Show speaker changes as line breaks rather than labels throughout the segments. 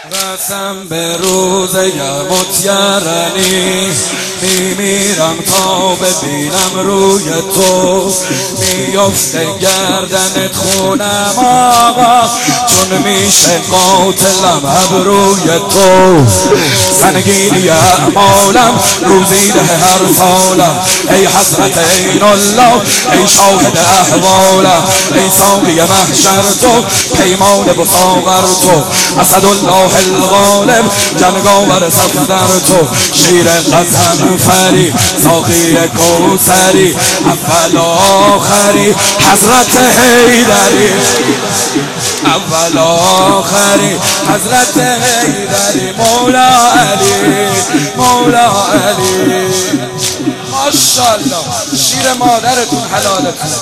رسم به روز متیرنی میمیرم تا ببینم روی تو میفته گردنت خونم آقا چون میشه قاتلم ابروی تو سنگینی اعمالم روزی ده هر سالم ای حضرت عین الله ای شاهد احوالم ای ساقی محشر تو پیمان بساغر تو اسدالله الغالب جنگاور صفدر تو شیر غضنفری ساقی کوثری اول آخری حضرت حیدری اول آخری حضرت حیدری مولا علی مولا علی ماشاءالله شیر مادرتون حلالتون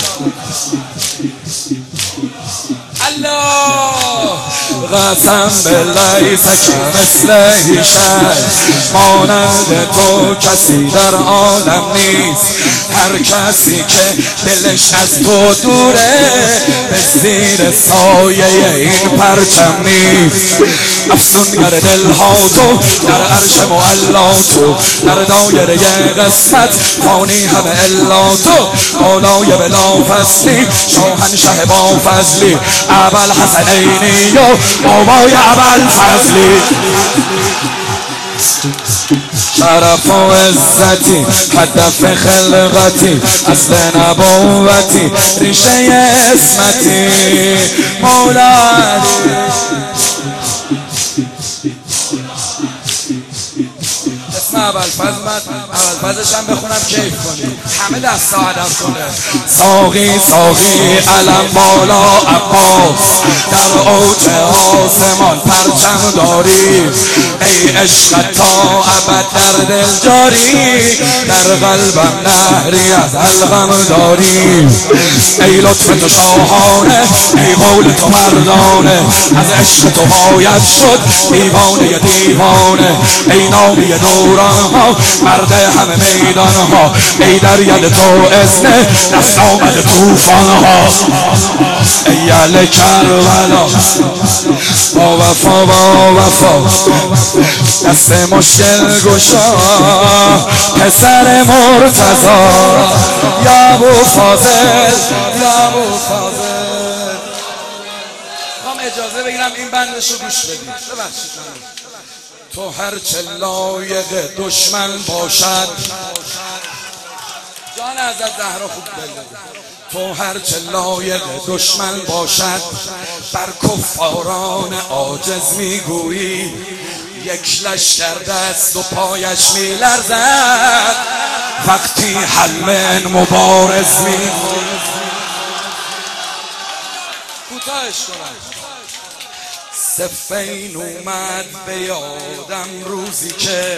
الله قسم بالله مثل شد مانند تو کسی در عالم نیست هر کسی که دلش از تو دوره به زیر سایه این پرچم نیست افسونگر دلها تو در عرش معلا تو در دایره قسمت فانی همه الا تو بالای بلا فصلی شاهنشه با فضلی ابل حسنینی و بابای ابل فضلی شرف و عزتی هدف خلقتی اصل نبوتی ریشه اسمتی مولا علی اسم اولفزش هم بخونم کیف کنیم همه دست ها هدف کنه ساقی ساقی علم بالا عباس در اوج آسمان پرچم داری ای عشق تا ابد در دل جاری در قلبم نهری از الغم داری ای لطف تو شاهانه ای قول تو مردانه از عشق تو باید شد دیوانه دیوانه ای نامی دوران ها مرد همه میدان ها ای در ید تو اذن دست آمد توفان ها ای اهل کربلا با وفا با وفا دست مشکل گشا پسر مرتضی یا ابو فاضل یا ابو فاضل خواهم اجازه بگیرم این بندش رو گوش بدید ببخشید تو هرچه لایق دشمن باشد جان حضرت زهرا خوب بلده تو هرچه لایق دشمن باشد بر کفاران عاجز میگویی یک لشکر دست و پایش میلرزد وقتی حلم مبارز میگویی کوتاهش کنم صفین اومد به یادم روزی که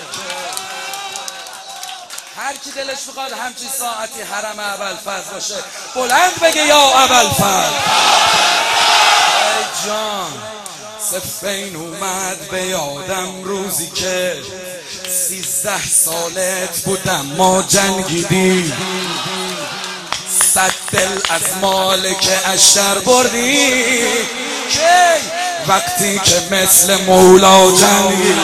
هر کی دلش بخواد همچین ساعتی حرم ابوالفضل باشه بلند بگه یا ابوالفضل ای جان صفین اومد به یادم روزی که 13 سالت بودم ما جنگیدی 100 دل از مالک اشتر بردی کی وقتی که مثل مولا جنگی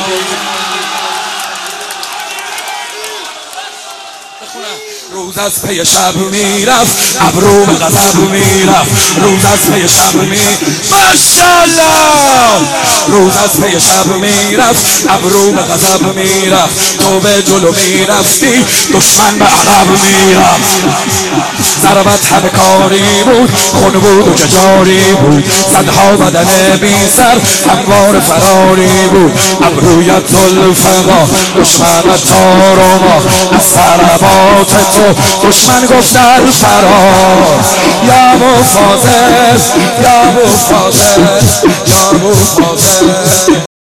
روز از پی شب میرفت ابرو به غضب میرفت روز از پی شب ماشاءالله روز از پی شب میرفت ابرو به غضب میرفت تو به جلو میرفتی دشمن به عقب میرفت ضربت همه کاری بود خون بود و جاری بود صدها بدن بی سر هموار فراری بود ابرویت ذوالفقار دشمن تارما از ضربات تو دشمن گفت در فرار یا ابو فاضل یا ابو فاضل یا ابو فاضل